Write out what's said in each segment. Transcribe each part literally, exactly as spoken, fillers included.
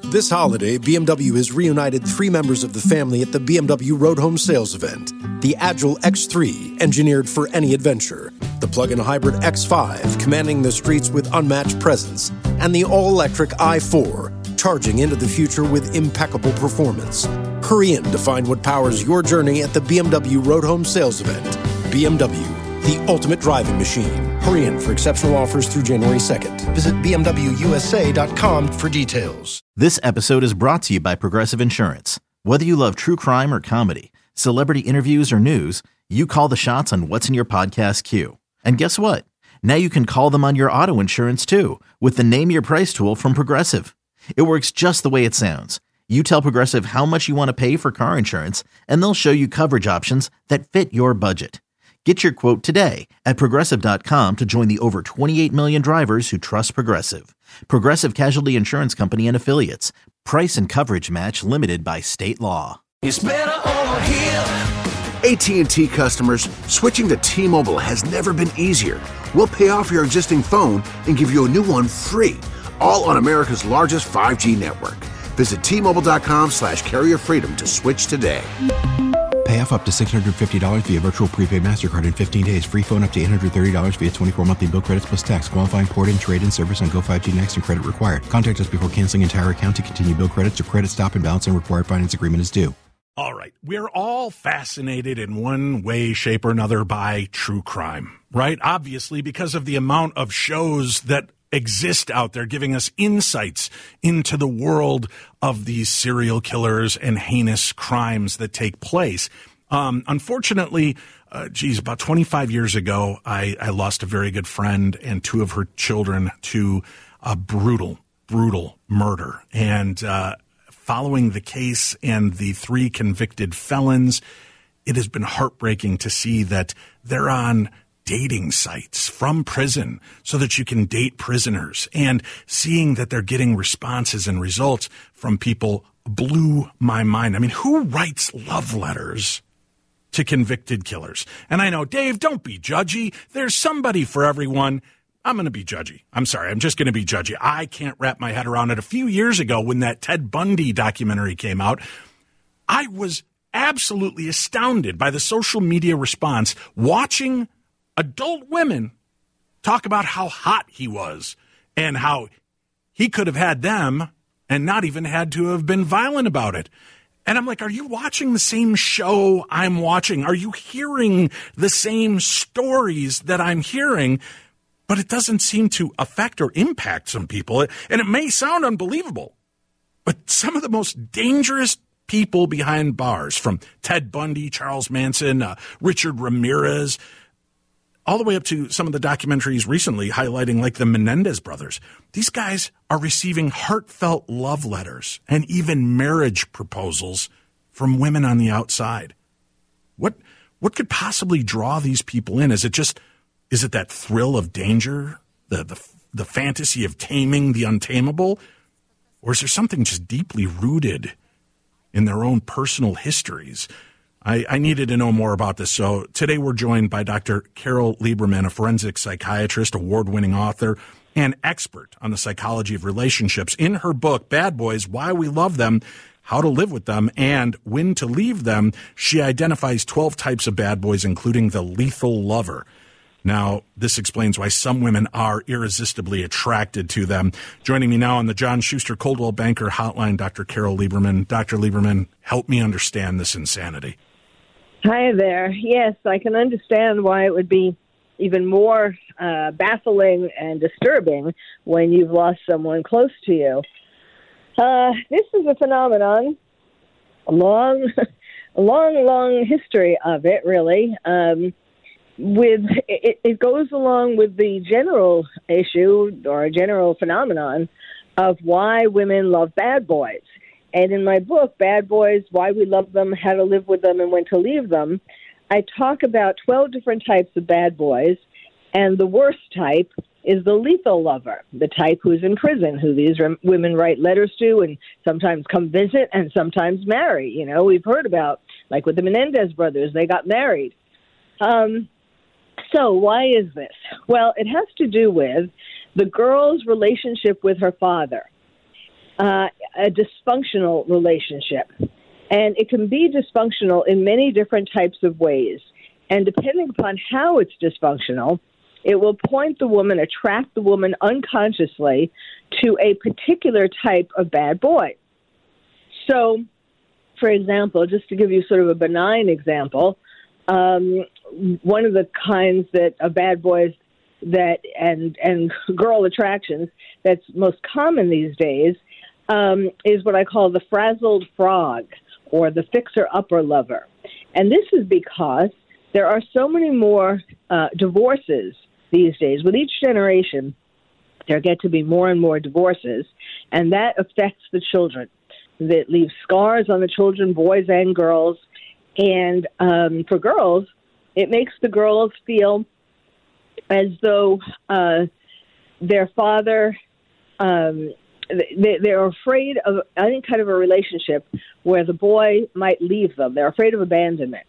This holiday, B M W has reunited three members of the family at the B M W Road Home Sales event. The Agile X three, engineered for any adventure. The plug-in hybrid X five, commanding the streets with unmatched presence. And the all-electric i four, charging into the future with impeccable performance. Hurry in to find what powers your journey at the B M W Road Home Sales event. B M W, the ultimate driving machine. Hurry in for exceptional offers through January second. Visit B M W U S A dot com for details. This episode is brought to you by Progressive Insurance. Whether you love true crime or comedy, celebrity interviews or news, you call the shots on what's in your podcast queue. And guess what? Now you can call them on your auto insurance too with the Name Your Price tool from Progressive. It works just the way it sounds. You tell Progressive how much you want to pay for car insurance, and they'll show you coverage options that fit your budget. Get your quote today at Progressive dot com to join the over twenty-eight million drivers who trust Progressive. Progressive Casualty Insurance Company and Affiliates. Price and coverage match limited by state law. It's better over here. A T and T customers, switching to T-Mobile has never been easier. We'll pay off your existing phone and give you a new one free, all on America's largest five G network. Visit T Mobile dot com slash carrier freedom to switch today. Pay off up to six hundred fifty dollars via virtual prepaid MasterCard in fifteen days. Free phone up to eight hundred thirty dollars via twenty-four monthly bill credits plus tax. Qualifying port-in, trade-in service on Go five G Next and credit required. Contact us before canceling entire account to continue bill credits or credit stop and balance and required finance agreement is due. All right. We're all fascinated in one way, shape, or another by true crime, right? Obviously, because of the amount of shows that exist out there giving us insights into the world of these serial killers and heinous crimes that take place. Um, unfortunately, uh, geez, about twenty-five years ago, I, I lost a very good friend and two of her children to a brutal, brutal murder. And uh, following the case and the three convicted felons, it has been heartbreaking to see that they're on dating sites from prison so that you can date prisoners, and seeing that they're getting responses and results from people blew my mind. I mean, who writes love letters to convicted killers? And I know, Dave, don't be judgy. There's somebody for everyone. I'm going to be judgy. I'm sorry. I'm just going to be judgy. I can't wrap my head around it. A few years ago when that Ted Bundy documentary came out, I was absolutely astounded by the social media response watching adult women talk about how hot he was and how he could have had them and not even had to have been violent about it. And I'm like, are you watching the same show I'm watching? Are you hearing the same stories that I'm hearing? But it doesn't seem to affect or impact some people. And it may sound unbelievable, but some of the most dangerous people behind bars, from Ted Bundy, Charles Manson, uh, Richard Ramirez, all the way up to some of the documentaries recently highlighting like the Menendez brothers. These guys are receiving heartfelt love letters and even marriage proposals from women on the outside. What what could possibly draw these people in? Is it just, is it that thrill of danger, the the, the fantasy of taming the untamable? Or is there something just deeply rooted in their own personal histories? I, I needed to know more about this. So today we're joined by Doctor Carol Lieberman, a forensic psychiatrist, award-winning author, and expert on the psychology of relationships. In her book, Bad Boys, Why We Love Them, How to Live with Them, and When to Leave Them, she identifies twelve types of bad boys, including the lethal lover. Now, this explains why some women are irresistibly attracted to them. Joining me now on the John Schuster Coldwell Banker Hotline, Doctor Carol Lieberman. Doctor Lieberman, help me understand this insanity. Hi there. Yes, I can understand why it would be even more uh, baffling and disturbing when you've lost someone close to you. Uh, this is a phenomenon, a long, a long, long history of it, really. Um, with it, it goes along with the general issue or general phenomenon of why women love bad boys. And in my book, Bad Boys, Why We Love Them, How to Live with Them, and When to Leave Them, I talk about twelve different types of bad boys, and the worst type is the lethal lover, the type who's in prison, who these rem- women write letters to and sometimes come visit and sometimes marry. You know, we've heard about, like with the Menendez brothers, they got married. Um, so why is this? Well, it has to do with the girl's relationship with her father. Uh, a dysfunctional relationship. And it can be dysfunctional in many different types of ways. And depending upon how it's dysfunctional, it will point the woman, attract the woman unconsciously to a particular type of bad boy. So, for example, just to give you sort of a benign example, um, one of the kinds that of bad boys that and and girl attractions that's most common these days um, is what I call the frazzled frog or the fixer-upper lover. And this is because there are so many more uh, divorces these days. With each generation, there get to be more and more divorces, and that affects the children. That leaves scars on the children, boys and girls. And um, for girls, it makes the girls feel as though uh, their father, um, they, they're afraid of any kind of a relationship where the boy might leave them. They're afraid of abandonment.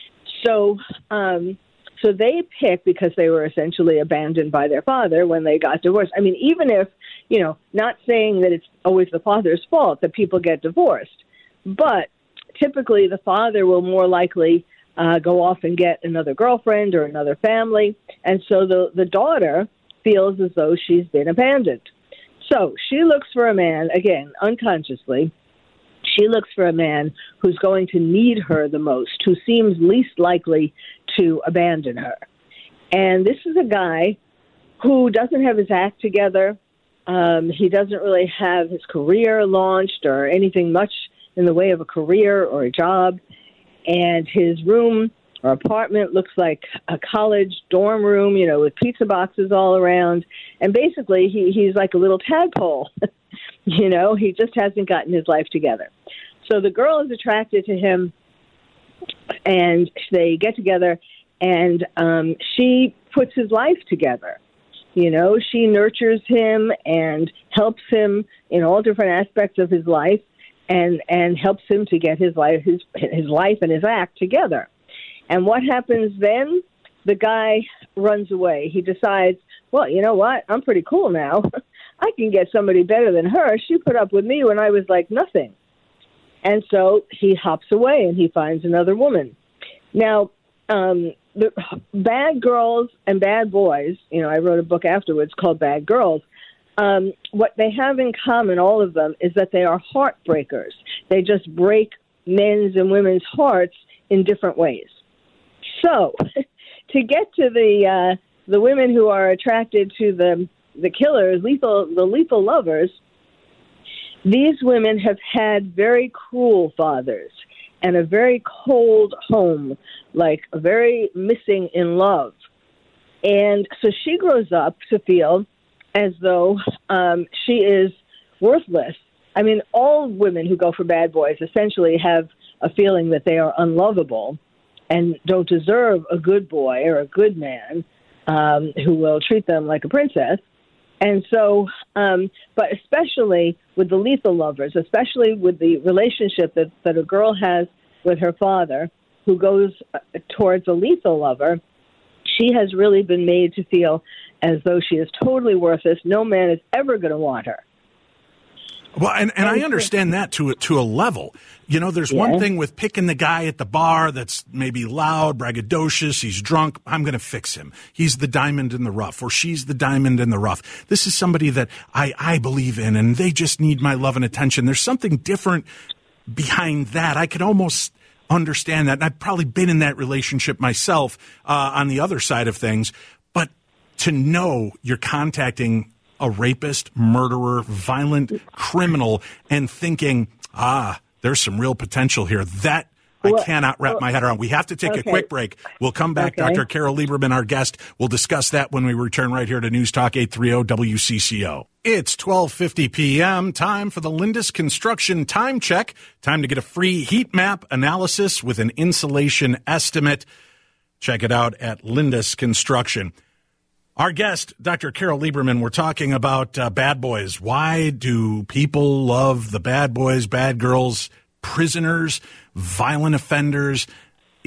So um, so they pick, because they were essentially abandoned by their father when they got divorced. I mean, even if, you know, not saying that it's always the father's fault that people get divorced, but typically the father will more likely uh, go off and get another girlfriend or another family, and so the, the daughter feels as though she's been abandoned. So she looks for a man, again, unconsciously, she looks for a man who's going to need her the most, who seems least likely to abandon her. And this is a guy who doesn't have his act together. Um, he doesn't really have his career launched or anything much in the way of a career or a job. And his room or apartment looks like a college dorm room, you know, with pizza boxes all around. And basically, he, he's like a little tadpole. You know, he just hasn't gotten his life together. So the girl is attracted to him, and they get together, and um, she puts his life together. You know, she nurtures him and helps him in all different aspects of his life, and and helps him to get his life, his his life and his act together. And what happens then? The guy runs away. He decides, well, you know what? I'm pretty cool now. I can get somebody better than her. She put up with me when I was like nothing. And so he hops away and he finds another woman. Now, um, the bad girls and bad boys, you know, I wrote a book afterwards called Bad Girls. Um, what they have in common, all of them, is that they are heartbreakers. They just break men's and women's hearts in different ways. So to get to the uh, the women who are attracted to the the killers, lethal the lethal lovers, these women have had very cruel fathers and a very cold home, like very missing in love. And so she grows up to feel as though um, she is worthless. I mean, all women who go for bad boys essentially have a feeling that they are unlovable and don't deserve a good boy or a good man um, who will treat them like a princess. And so, um, but especially with the lethal lovers, especially with the relationship that, that a girl has with her father, who goes towards a lethal lover, she has really been made to feel as though she is totally worthless. No man is ever going to want her. Well, and, and I understand that to, to a level. You know, there's yeah. one thing with picking the guy at the bar that's maybe loud, braggadocious, he's drunk. I'm going to fix him. He's the diamond in the rough, or she's the diamond in the rough. This is somebody that I, I believe in, and they just need my love and attention. There's something different behind that. I could almost understand that. And I've probably been in that relationship myself uh, on the other side of things. But to know you're contacting a rapist, murderer, violent criminal, and thinking, ah, there's some real potential here. That I well, cannot wrap well, my head around. We have to take okay. a quick break. We'll come back. Okay. Doctor Carol Lieberman, our guest. We'll discuss that when we return right here to News Talk eight thirty W C C O. It's twelve fifty p.m. Time for the Lindus Construction Time Check. Time to get a free heat map analysis with an insulation estimate. Check it out at Lindus Construction. Our guest, Doctor Carol Lieberman, we're talking about uh, bad boys. Why do people love the bad boys, bad girls, prisoners, violent offenders?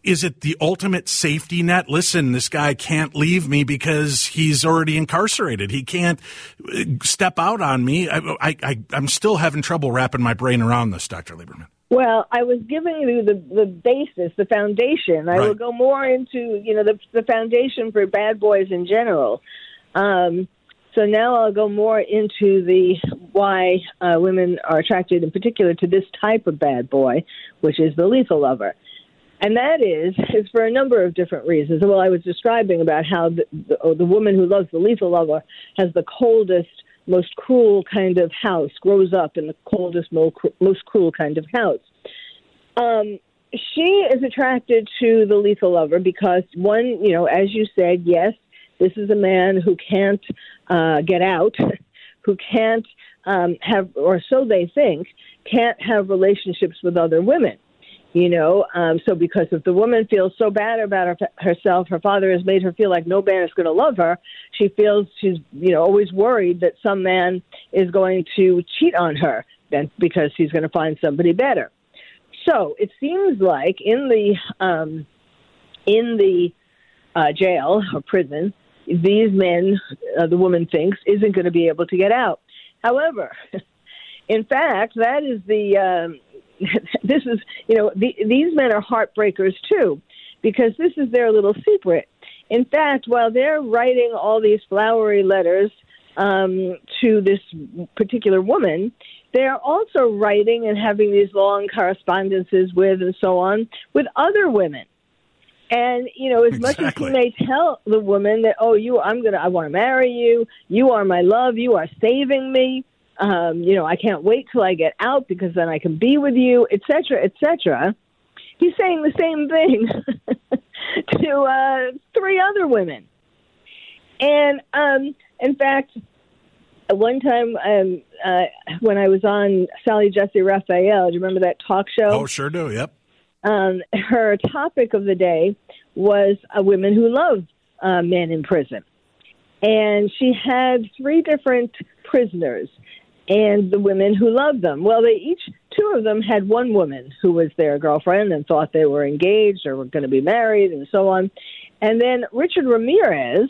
is it the ultimate safety net? Listen, this guy can't leave me because he's already incarcerated. He can't step out on me. I, I, I, I'm still having trouble wrapping my brain around this, Doctor Lieberman. Well, I was giving you the, the basis, the foundation. I Right. will go more into, you know, the, the foundation for bad boys in general. Um, so now I'll go more into the why uh, women are attracted in particular to this type of bad boy, which is the lethal lover. And that is, is for a number of different reasons. Well, I was describing about how the, the, the woman who loves the lethal lover has the coldest, most cruel kind of house, grows up in the coldest, most cruel kind of house. Um, she is attracted to the lethal lover because, one, you know, as you said, yes, this is a man who can't uh, get out, who can't um, have, or so they think, can't have relationships with other women. You know, um, so because if the woman feels so bad about her, herself, her father has made her feel like no man is going to love her, she feels she's, you know, always worried that some man is going to cheat on her then because he's going to find somebody better. So it seems like in the um, in the uh, jail or prison, these men, uh, the woman thinks, isn't going to be able to get out. However, in fact, that is the um, this is, you know, the, these men are heartbreakers too, because this is their little secret. In fact, while they're writing all these flowery letters um, to this particular woman, they're also writing and having these long correspondences with and so on with other women. And, you know, as Exactly. much as he may tell the woman that, oh, you, I'm going to, I want to marry you. You are my love. You are saving me. Um, you know, I can't wait till I get out because then I can be with you, et cetera, et cetera. He's saying the same thing to uh, three other women. And, um, in fact, one time um, uh, when I was on Sally Jesse Raphael, do you remember that talk show? Oh, sure do, yep. Um, her topic of the day was uh, women who love uh, men in prison. And she had three different prisoners and the women who loved them. Well, they each, two of them had one woman who was their girlfriend and thought they were engaged or were going to be married and so on. And then Richard Ramirez,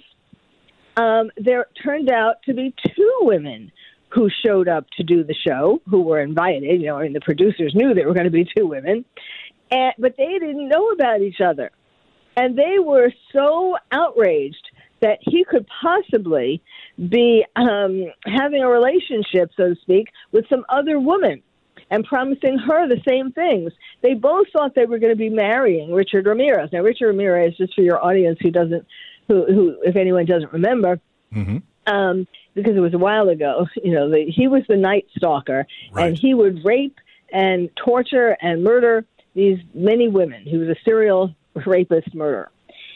um, there turned out to be two women who showed up to do the show, who were invited. You know, I mean, the producers knew there were going to be two women, and, but they didn't know about each other. And they were so outraged that he could possibly be um, having a relationship, so to speak, with some other woman and promising her the same things. They both thought they were going to be marrying Richard Ramirez. Now, Richard Ramirez, just for your audience who doesn't, who, who if anyone doesn't remember, Mm-hmm. um, because it was a while ago, you know, the, he was the Night Stalker, Right. and he would rape and torture and murder these many women. He was a serial rapist murderer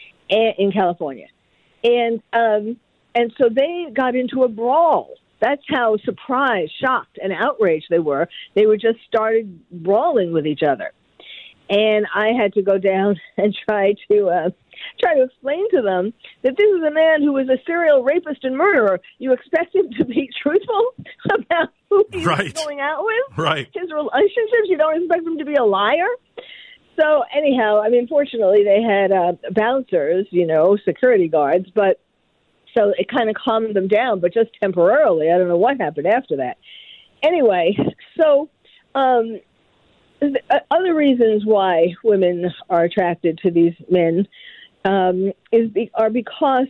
in California. And um, and so they got into a brawl. That's how surprised, shocked, and outraged they were. They were just started brawling with each other. And I had to go down and try to uh, try to explain to them that this is a man who was a serial rapist and murderer. You expect him to be truthful about who he's Right. going out with? Right. His relationships? You don't expect him to be a liar? So anyhow, I mean, fortunately, they had uh, bouncers, you know, security guards, but so it kind of calmed them down, but just temporarily. I don't know what happened after that. Anyway, so um, th- other reasons why women are attracted to these men um, is be- are because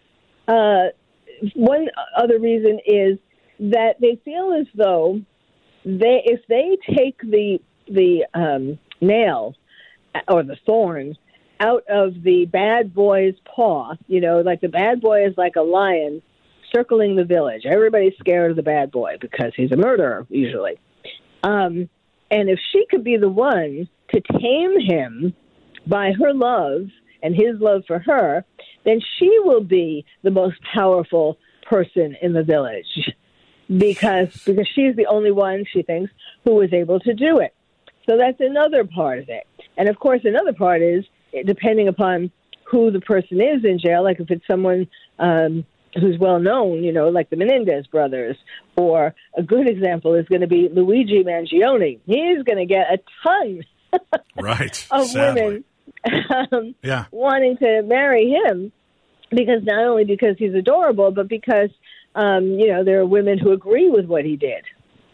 uh, one other reason is that they feel as though they, if they take the the um, nail or the thorn out of the bad boy's paw, you know, like the bad boy is like a lion circling the village. Everybody's scared of the bad boy because he's a murderer, usually. Um, and if she could be the one to tame him by her love and his love for her, then she will be the most powerful person in the village because because she's the only one, she thinks, who was able to do it. So that's another part of it. And, of course, another part is, depending upon who the person is in jail, like if it's someone um, who's well-known, you know, like the Menendez brothers, or a good example is going to be Luigi Mangione. He's going to get a ton Right. of Sadly. women um, yeah. wanting to marry him because not only because he's adorable, but because, um, you know, there are women who agree with what he did.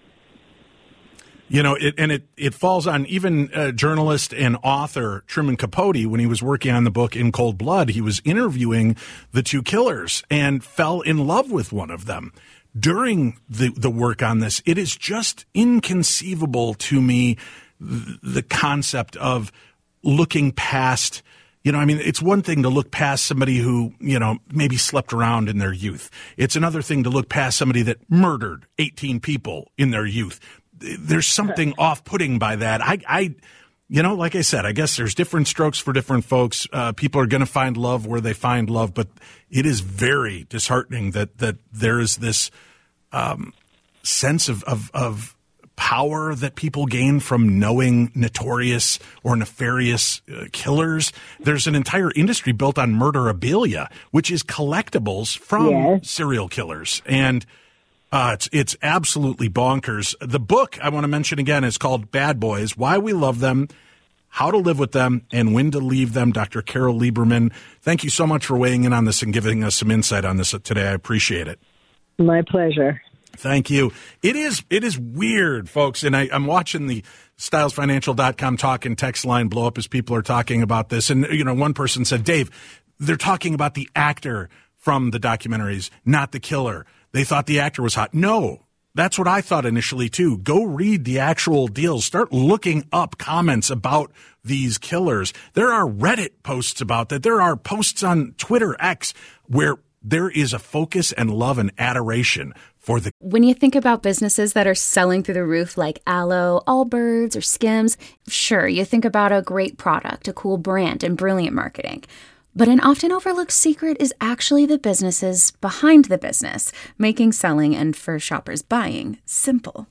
You know, it, and it, it falls on even uh, journalist and author Truman Capote. When he was working on the book In Cold Blood, he was interviewing the two killers and fell in love with one of them during the, the work on this. It is just inconceivable to me, th- the concept of looking past. You know, I mean, it's one thing to look past somebody who, you know, maybe slept around in their youth. It's another thing to look past somebody that murdered eighteen people in their youth. There's something off-putting by that. I, I, you know, like I said, I guess there's different strokes for different folks. Uh, people are going to find love where they find love, but it is very disheartening that that there is this um, sense of, of of power that people gain from knowing notorious or nefarious uh, killers. There's an entire industry built on murderabilia, which is collectibles from yes. serial killers, and Uh, it's it's absolutely bonkers. The book I want to mention again is called Bad Boys: Why We Love Them, How to Live with Them, and When to Leave Them. Doctor Carol Lieberman, thank you so much for weighing in on this and giving us some insight on this today. I appreciate it. My pleasure. Thank you. It is it is weird, folks, and I, I'm watching the Stiles Financial dot com talk and text line blow up as people are talking about this. And, you know, one person said, Dave, they're talking about the actor from the documentaries, not the killer. They thought the actor was hot. No, that's what I thought initially, too. Go read the actual deals. Start looking up comments about these killers. There are Reddit posts about that. There are posts on Twitter X where there is a focus and love and adoration for the. When you think about businesses that are selling through the roof like Aloe, Allbirds, or Skims, sure, you think about a great product, a cool brand, and brilliant marketing. But an often overlooked secret is actually the businesses behind the business, making selling and, for shoppers, buying simple.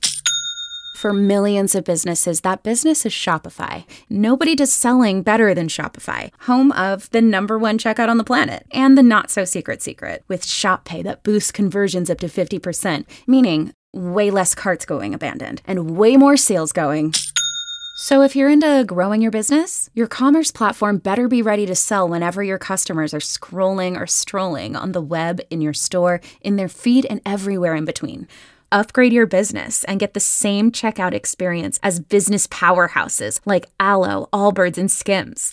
For millions of businesses, that business is Shopify. Nobody does selling better than Shopify, home of the number one checkout on the planet and the not-so-secret secret with Shop Pay that boosts conversions up to fifty percent, meaning way less carts going abandoned and way more sales going. So if you're into growing your business, your commerce platform better be ready to sell whenever your customers are scrolling or strolling on the web, in your store, in their feed, and everywhere in between. Upgrade your business and get the same checkout experience as business powerhouses like Aloe, Allbirds, and Skims.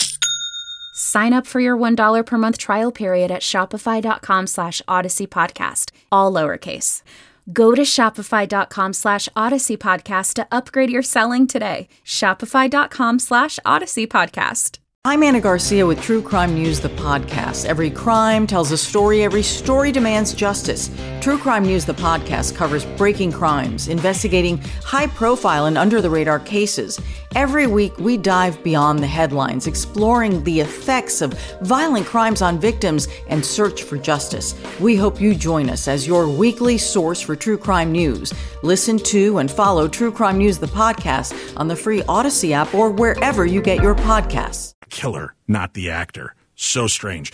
Sign up for your one dollar per month trial period at shopify.com slash Odyssey Podcast, all lowercase. Go to shopify.com slash Odyssey Podcast to upgrade your selling today. Shopify.com slash Odyssey Podcast. I'm Anna Garcia with True Crime News, the podcast. Every crime tells a story. Every story demands justice. True Crime News, the podcast, covers breaking crimes, investigating high-profile and under-the-radar cases. Every week, we dive beyond the headlines, exploring the effects of violent crimes on victims and search for justice. We hope you join us as your weekly source for true crime news. Listen to and follow True Crime News, the podcast, on the free Odyssey app or wherever you get your podcasts. Killer, not the actor. So strange.